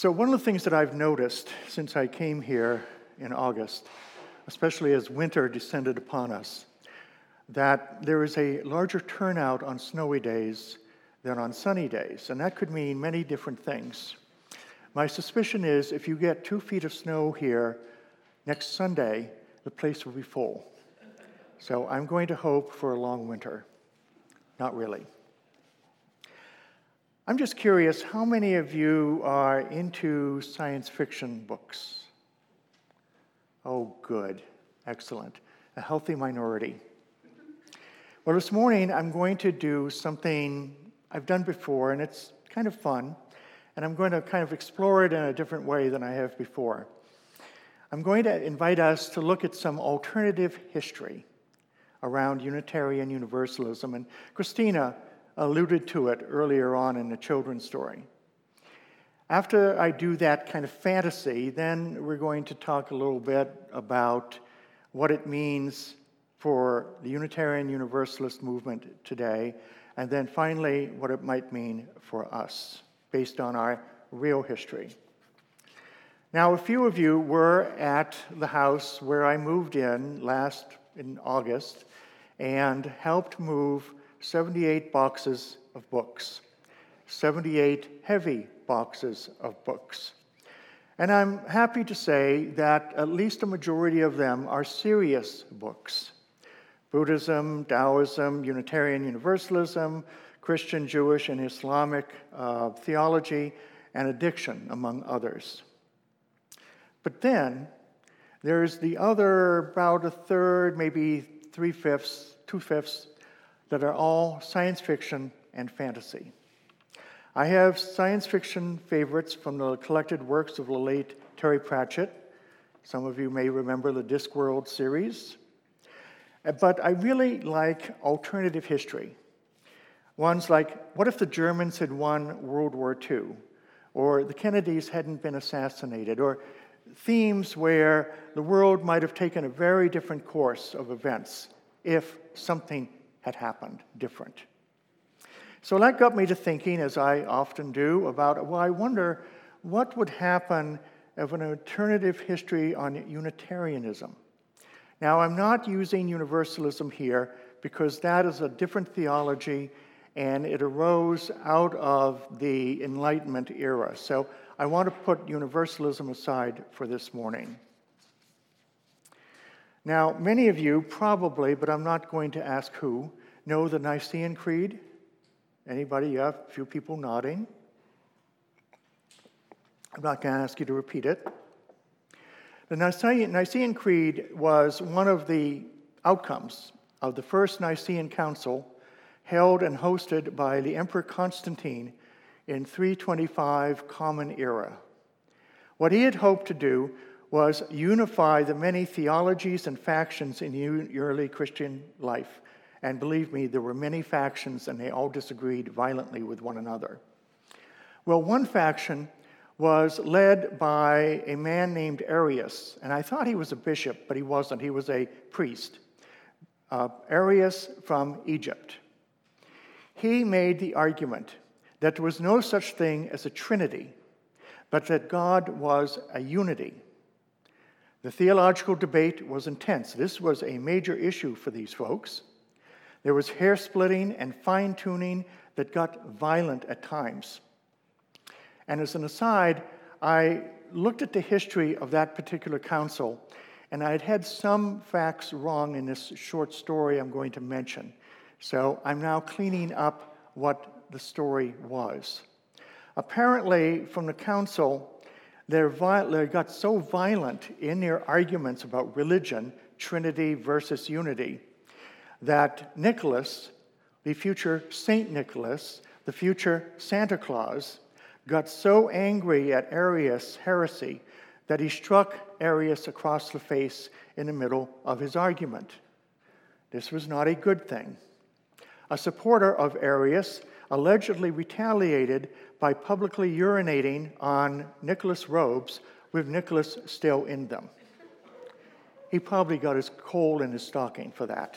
So one of the things that I've noticed since I came here in August, especially as winter descended upon us, that there is a larger turnout on snowy days than on sunny days, and that could mean many different things. My suspicion is if you get 2 feet of snow here next Sunday, the place will be full. So I'm going to hope for a long winter. Not really. I'm just curious, how many of you are into science fiction books? Oh, good. Excellent. A healthy minority. Well, this morning I'm going to do something I've done before, and it's kind of fun, and I'm going to kind of explore it in a different way than I have before. I'm going to invite us to look at some alternative history around Unitarian Universalism, and Christina alluded to it earlier on in the children's story. After I do that kind of fantasy, then we're going to talk a little bit about what it means for the Unitarian Universalist movement today, and then finally what it might mean for us, based on our real history. Now, a few of you were at the house where I moved in August and helped move 78 boxes of books, 78 heavy boxes of books. And I'm happy to say that at least a majority of them are serious books. Buddhism, Taoism, Unitarian Universalism, Christian, Jewish, and Islamic theology, and addiction, among others. But then there's the other, about a third, maybe 3/5, 2/5, that are all science fiction and fantasy. I have science fiction favorites from the collected works of the late Terry Pratchett. Some of you may remember the Discworld series. But I really like alternative history. Ones like, what if the Germans had won World War II? Or the Kennedys hadn't been assassinated? Or themes where the world might have taken a very different course of events if something had happened different. So that got me to thinking, as I often do, about, well, I wonder what would happen of an alternative history on Unitarianism. Now, I'm not using Universalism here because that is a different theology and it arose out of the Enlightenment era. So I want to put Universalism aside for this morning. Now, many of you probably, but I'm not going to ask who, know the Nicene Creed? Anybody? Yeah, a few people nodding. I'm not going to ask you to repeat it. The Nicene Creed was one of the outcomes of the First Nicene Council held and hosted by the Emperor Constantine in 325 Common Era. What he had hoped to do was unify the many theologies and factions in the early Christian life. And believe me, there were many factions and they all disagreed violently with one another. Well, one faction was led by a man named Arius, and I thought he was a bishop, but he wasn't. He was a priest. Arius from Egypt. He made the argument that there was no such thing as a trinity, but that God was a unity. The theological debate was intense. This was a major issue for these folks. There was hair-splitting and fine-tuning that got violent at times. And as an aside, I looked at the history of that particular council, and I had had some facts wrong in this short story I'm going to mention. So I'm now cleaning up what the story was. Apparently, from the council, they got so violent in their arguments about religion, Trinity versus unity, that Nicholas, the future Saint Nicholas, the future Santa Claus, got so angry at Arius' heresy that he struck Arius across the face in the middle of his argument. This was not a good thing. A supporter of Arius allegedly retaliated by publicly urinating on Nicholas' robes with Nicholas still in them. He probably got his coal in his stocking for that.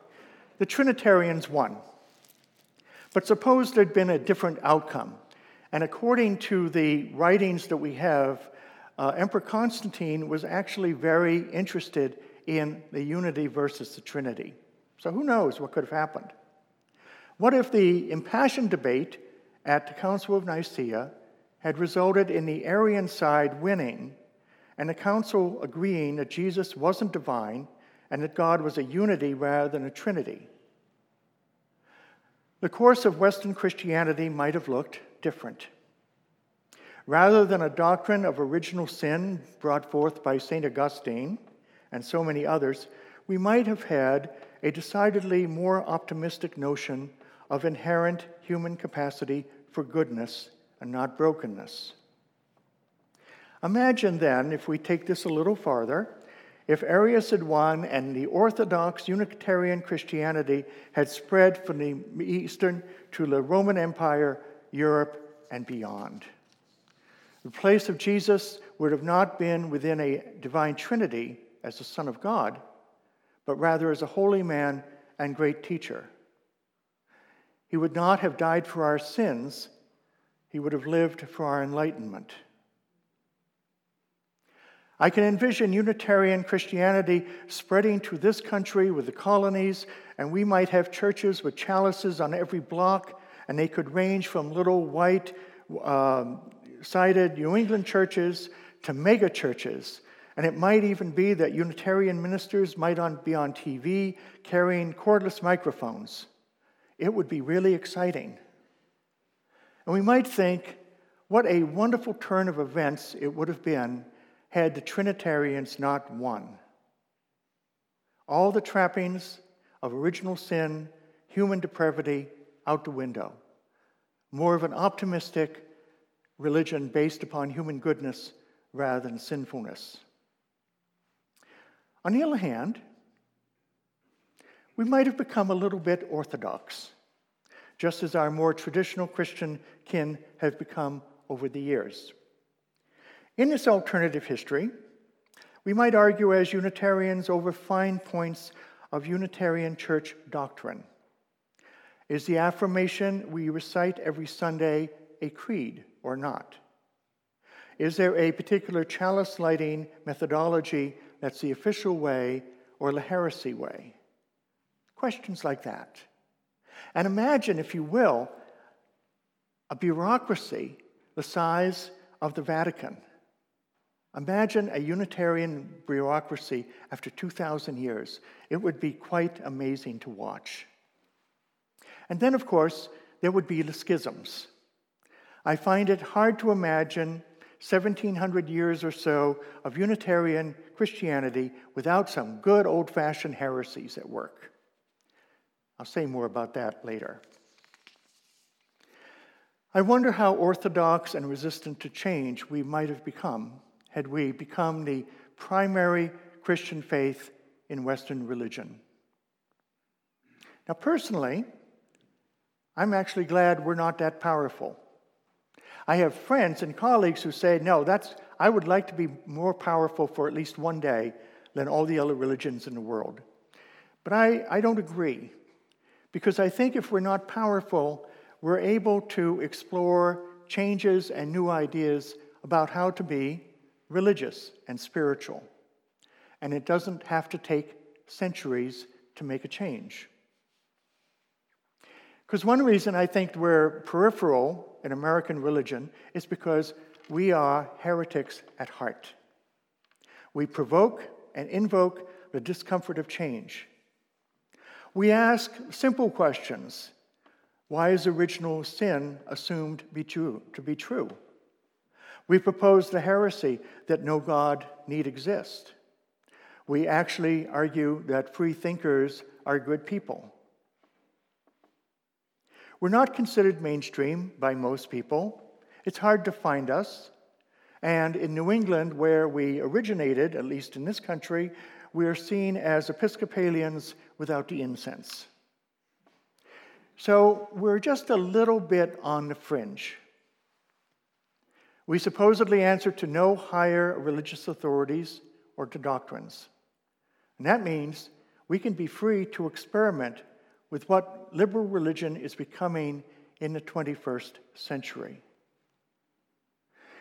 The Trinitarians won. But suppose there'd been a different outcome, And according to the writings that we have, Emperor Constantine was actually very interested in the unity versus the Trinity. So who knows what could have happened? What if the impassioned debate at the Council of Nicaea had resulted in the Arian side winning and the council agreeing that Jesus wasn't divine and that God was a unity rather than a Trinity? The course of Western Christianity might have looked different. Rather than a doctrine of original sin brought forth by St. Augustine and so many others, we might have had a decidedly more optimistic notion of inherent human capacity for goodness and not brokenness. Imagine then, if we take this a little farther, if Arius had won and the Orthodox Unitarian Christianity had spread from the Eastern to the Roman Empire, Europe, and beyond. The place of Jesus would have not been within a divine Trinity as the Son of God, but rather as a holy man and great teacher. He would not have died for our sins. He would have lived for our enlightenment. I can envision Unitarian Christianity spreading to this country with the colonies, and we might have churches with chalices on every block, and they could range from little white-sided New England churches to mega churches. And it might even be that Unitarian ministers might be on TV carrying cordless microphones. It would be really exciting. And we might think, what a wonderful turn of events it would have been had the Trinitarians not won. All the trappings of original sin, human depravity, out the window. More of an optimistic religion based upon human goodness rather than sinfulness. On the other hand, we might have become a little bit orthodox, just as our more traditional Christian kin have become over the years. In this alternative history, we might argue as Unitarians over fine points of Unitarian church doctrine. Is the affirmation we recite every Sunday a creed or not? Is there a particular chalice lighting methodology that's the official way or the heresy way? Questions like that. And imagine, if you will, a bureaucracy the size of the Vatican. Imagine a Unitarian bureaucracy after 2,000 years. It would be quite amazing to watch. And then, of course, there would be the schisms. I find it hard to imagine 1,700 years or so of Unitarian Christianity without some good old-fashioned heresies at work. I'll say more about that later. I wonder how orthodox and resistant to change we might have become had we become the primary Christian faith in Western religion. Now, personally, I'm actually glad we're not that powerful. I have friends and colleagues who say, no, I would like to be more powerful for at least one day than all the other religions in the world. But I don't agree, because I think if we're not powerful, we're able to explore changes and new ideas about how to be religious and spiritual. And it doesn't have to take centuries to make a change. Because one reason I think we're peripheral in American religion is because we are heretics at heart. We provoke and invoke the discomfort of change. We ask simple questions. Why is original sin assumed to be true? We propose the heresy that no God need exist. We actually argue that free thinkers are good people. We're not considered mainstream by most people. It's hard to find us. And in New England, where we originated, at least in this country, we are seen as Episcopalians without the incense. So we're just a little bit on the fringe. We supposedly answer to no higher religious authorities or to doctrines. And that means we can be free to experiment with what liberal religion is becoming in the 21st century.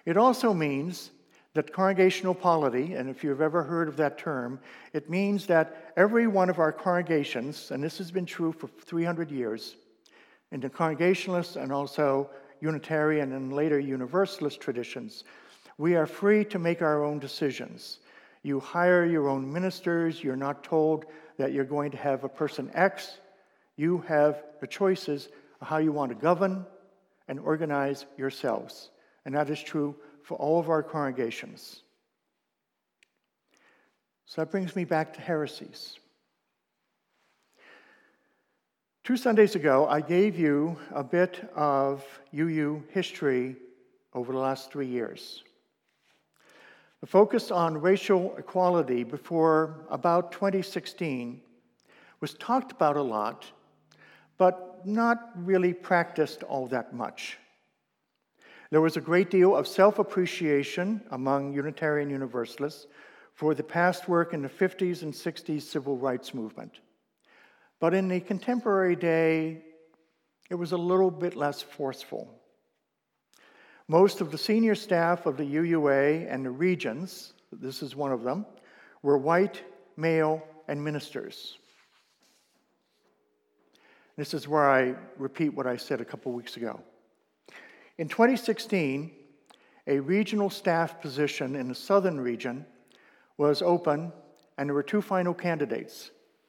It also means that congregational polity, and if you've ever heard of that term, it means that every one of our congregations, and this has been true for 300 years, in the Congregationalist and also Unitarian and later Universalist traditions, we are free to make our own decisions. You hire your own ministers. You're not told that you're going to have a person X. You have the choices of how you want to govern and organize yourselves. And that is true for all of our congregations. So that brings me back to heresies. 2 Sundays ago, I gave you a bit of UU history over the last 3 years. The focus on racial equality before about 2016 was talked about a lot, but not really practiced all that much. There was a great deal of self-appreciation among Unitarian Universalists for the past work in the 50s and 60s civil rights movement. But in the contemporary day, it was a little bit less forceful. Most of the senior staff of the UUA and the regions, this is one of them, were white, male, and ministers. This is where I repeat what I said a couple weeks ago. In 2016, a regional staff position in the southern region was open, and there were 2 final candidates.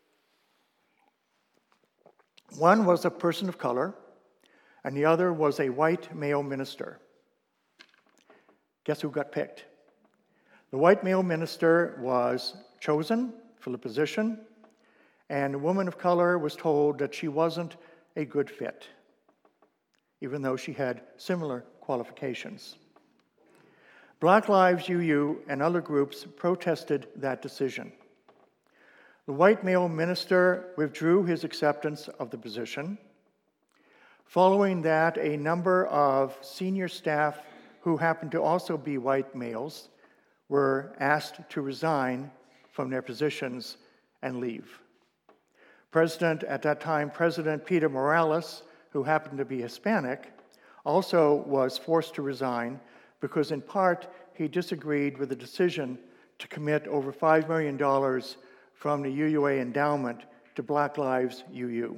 One was a person of color, and the other was a white male minister. Guess who got picked? The white male minister was chosen for the position, and the woman of color was told that she wasn't a good fit, even though she had similar qualifications. Black Lives UU and other groups protested that decision. The white male minister withdrew his acceptance of the position. Following that, a number of senior staff who happened to also be white males were asked to resign from their positions and leave. At that time, President Peter Morales, who happened to be Hispanic, also was forced to resign because in part he disagreed with the decision to commit over $5 million from the UUA endowment to Black Lives UU.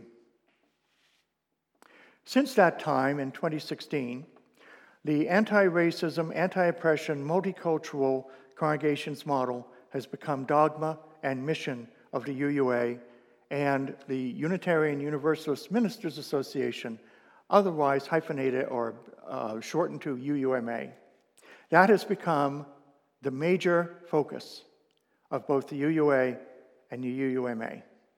Since that time, in 2016, the anti-racism, anti-oppression, multicultural congregations model has become dogma and mission of the UUA and the Unitarian Universalist Ministers Association, otherwise hyphenated or shortened to UUMA. That has become the major focus of both the UUA and the UUMA.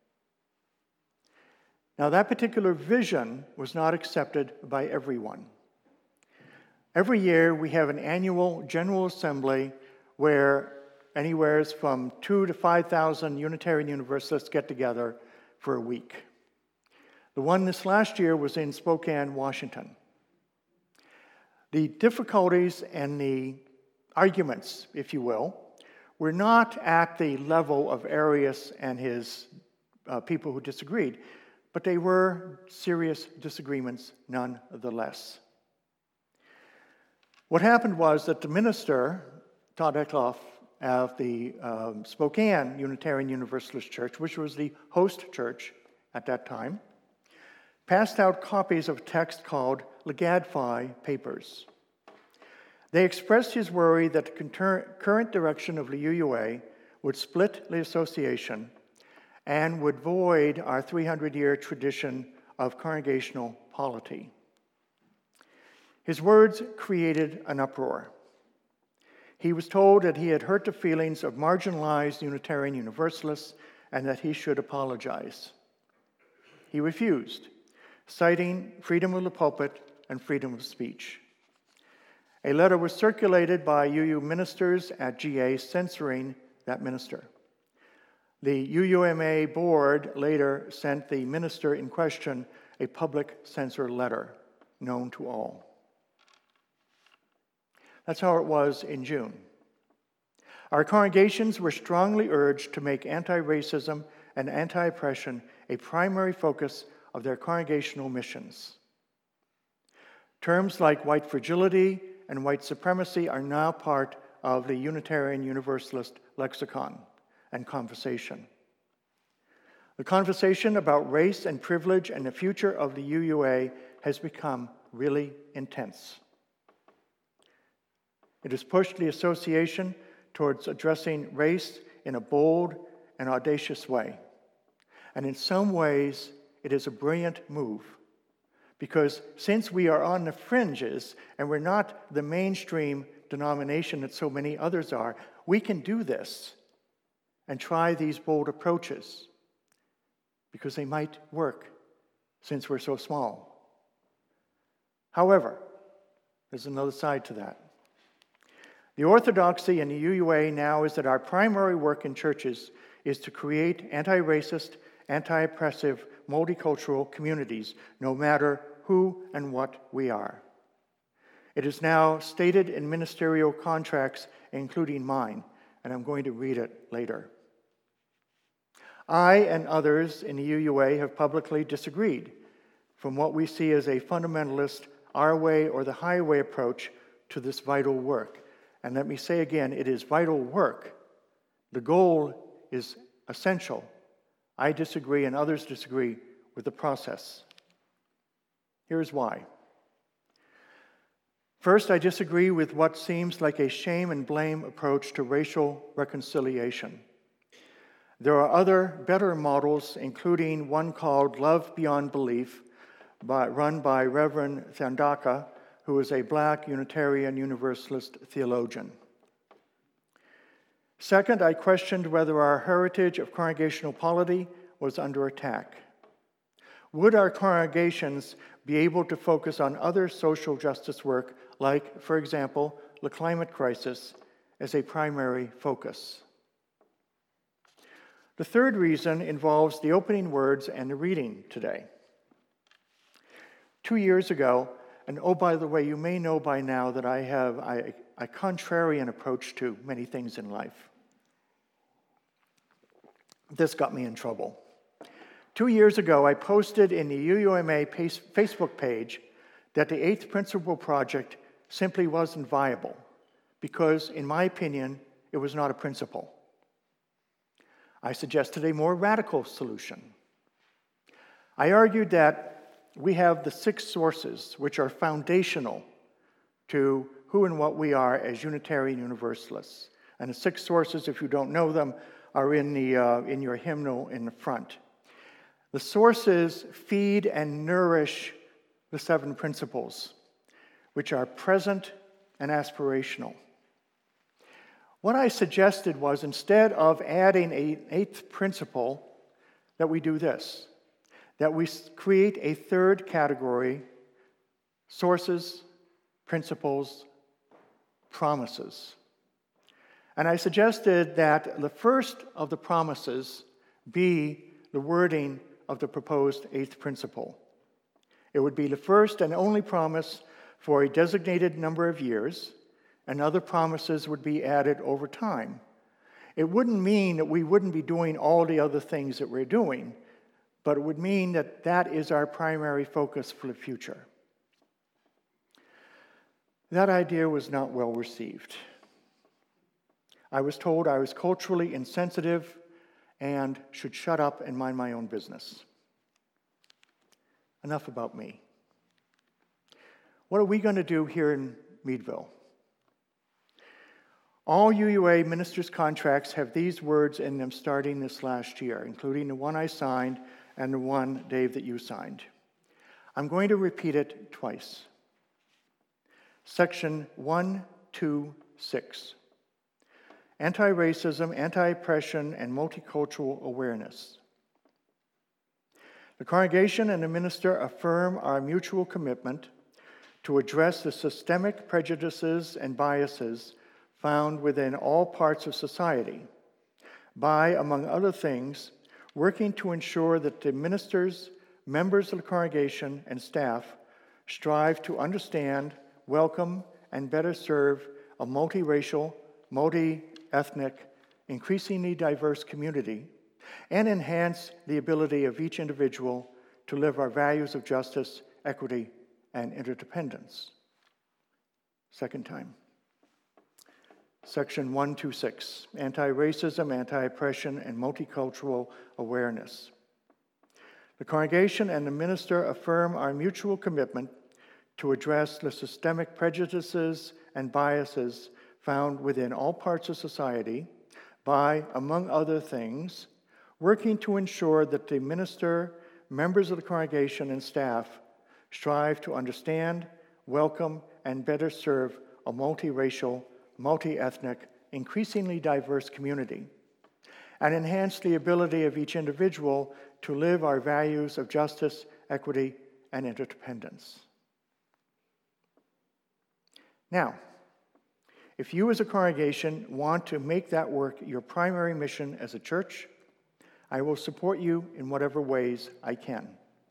Now, that particular vision was not accepted by everyone. Every year, we have an annual General Assembly where anywhere from 2,000 to 5,000 Unitarian Universalists get together for a week. The one this last year was in Spokane, Washington. The difficulties and the arguments, if you will, were not at the level of Arius and his people who disagreed, but they were serious disagreements nonetheless. What happened was that the minister, Todd Eckloff, of the Spokane Unitarian Universalist Church, which was the host church at that time, passed out copies of a text called Legadfi Papers. They expressed his worry that the current direction of the UUA would split the association and would void our 300-year tradition of congregational polity. His words created an uproar. He was told that he had hurt the feelings of marginalized Unitarian Universalists and that he should apologize. He refused, citing freedom of the pulpit and freedom of speech. A letter was circulated by UU ministers at GA censoring that minister. The UUMA board later sent the minister in question a public censor letter, known to all. That's how it was in June. Our congregations were strongly urged to make anti-racism and anti-oppression a primary focus of their congregational missions. Terms like white fragility and white supremacy are now part of the Unitarian Universalist lexicon and conversation. The conversation about race and privilege and the future of the UUA has become really intense. It has pushed the association towards addressing race in a bold and audacious way. And in some ways, it is a brilliant move, because since we are on the fringes and we're not the mainstream denomination that so many others are, we can do this and try these bold approaches because they might work since we're so small. However, there's another side to that. The orthodoxy in the UUA now is that our primary work in churches is to create anti-racist, anti-oppressive, multicultural communities, no matter who and what we are. It is now stated in ministerial contracts, including mine, and I'm going to read it later. I and others in the UUA have publicly disagreed from what we see as a fundamentalist, our way or the highway approach to this vital work. And let me say again, it is vital work. The goal is essential. I disagree and others disagree with the process. Here's why. First, I disagree with what seems like a shame and blame approach to racial reconciliation. There are other better models, including one called Love Beyond Belief, run by Reverend Thandaka, who is a Black Unitarian Universalist theologian. Second, I questioned whether our heritage of congregational polity was under attack. Would our congregations be able to focus on other social justice work, like, for example, the climate crisis, as a primary focus? The third reason involves the opening words and the reading today. 2 years ago, and oh, by the way, you may know by now that I have a contrarian approach to many things in life. This got me in trouble. 2 years ago, I posted in the UUMA Facebook page that the Eighth Principle Project simply wasn't viable because, in my opinion, it was not a principle. I suggested a more radical solution. I argued that we have the 6 sources which are foundational to who and what we are as Unitarian Universalists. And the 6 sources, if you don't know them, are in your hymnal in the front. The sources feed and nourish the 7 principles, which are present and aspirational. What I suggested was, instead of adding an 8th principle, that we do this, that we create a 3rd category: sources, principles, promises. And I suggested that the first of the promises be the wording of the proposed 8th principle. It would be the first and only promise for a designated number of years, and other promises would be added over time. It wouldn't mean that we wouldn't be doing all the other things that we're doing, but it would mean that that is our primary focus for the future. That idea was not well received. I was told I was culturally insensitive and should shut up and mind my own business. Enough about me. What are we going to do here in Meadville? All UUA ministers' contracts have these words in them starting this last year, including the one I signed and the one, Dave, that you signed. I'm going to repeat it twice. Section 126. Anti-racism, anti-oppression, and multicultural awareness. The congregation and the minister affirm our mutual commitment to address the systemic prejudices and biases found within all parts of society by, among other things, working to ensure that the ministers, members of the congregation, and staff strive to understand, welcome, and better serve a multiracial, multi-ethnic, increasingly diverse community, and enhance the ability of each individual to live our values of justice, equity, and interdependence. Second time. Section 126, Anti-Racism, Anti-Oppression, and Multicultural Awareness. The congregation and the minister affirm our mutual commitment to address the systemic prejudices and biases found within all parts of society by, among other things, working to ensure that the minister, members of the congregation, and staff strive to understand, welcome, and better serve a multiracial, multi-ethnic, increasingly diverse community, and enhance the ability of each individual to live our values of justice, equity, and interdependence. Now, if you as a congregation want to make that work your primary mission as a church, I will support you in whatever ways I can.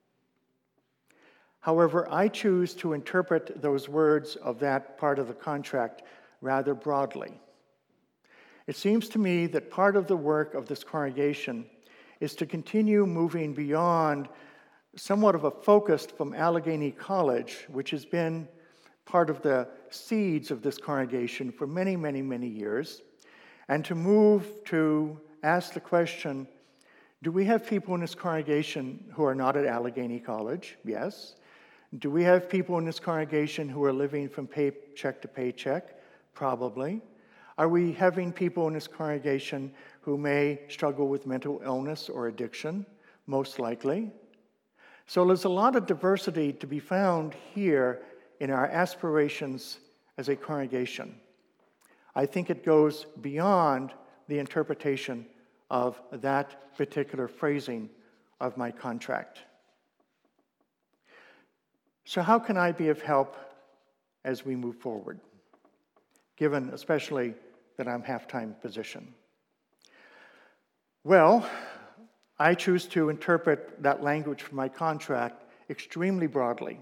However, I choose to interpret those words of that part of the contract rather broadly. It seems to me that part of the work of this congregation is to continue moving beyond somewhat of a focus from Allegheny College, which has been part of the seeds of this congregation for many, many, many years, and to move to ask the question, do we have people in this congregation who are not at Allegheny College? Yes. Do we have people in this congregation who are living from paycheck to paycheck? Probably. Are we having people in this congregation who may struggle with mental illness or addiction? Most likely. So there's a lot of diversity to be found here in our aspirations as a congregation. I think it goes beyond the interpretation of that particular phrasing of my contract. So how can I be of help as we move forward, given especially that I'm half-time position? Well, I choose to interpret that language from my contract extremely broadly.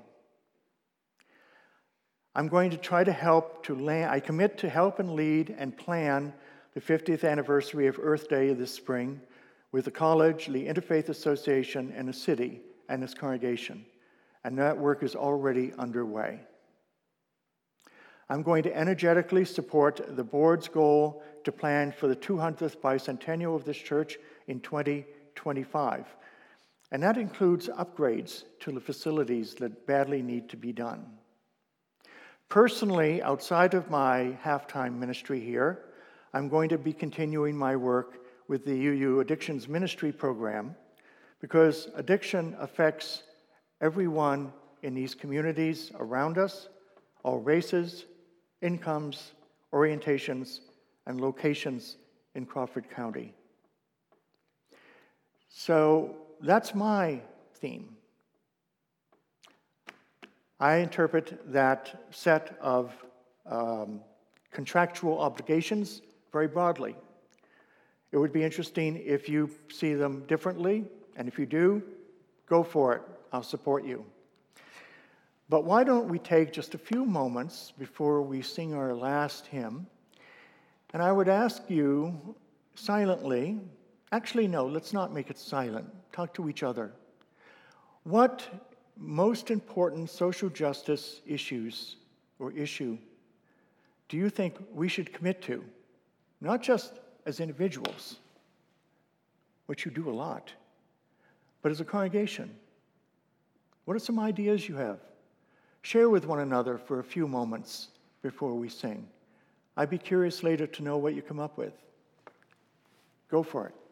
I'm going to try to I commit to help and lead and plan the 50th anniversary of Earth Day this spring with the college, the Interfaith Association, and the city and its congregation. And that work is already underway. I'm going to energetically support the board's goal to plan for the 200th bicentennial of this church in 2025. And that includes upgrades to the facilities that badly need to be done. Personally, outside of my half-time ministry here, I'm going to be continuing my work with the UU Addictions Ministry Program because addiction affects everyone in these communities around us, all races, incomes, orientations, and locations in Crawford County. So that's my theme. I interpret that set of contractual obligations very broadly. It would be interesting if you see them differently, and if you do, go for it. I'll support you. But why don't we take just a few moments before we sing our last hymn, and I would ask you silently, actually no, let's not make it silent, talk to each other. What most important social justice issues or issue do you think we should commit to? Not just as individuals, which you do a lot, but as a congregation. What are some ideas you have? Share with one another for a few moments before we sing. I'd be curious later to know what you come up with. Go for it.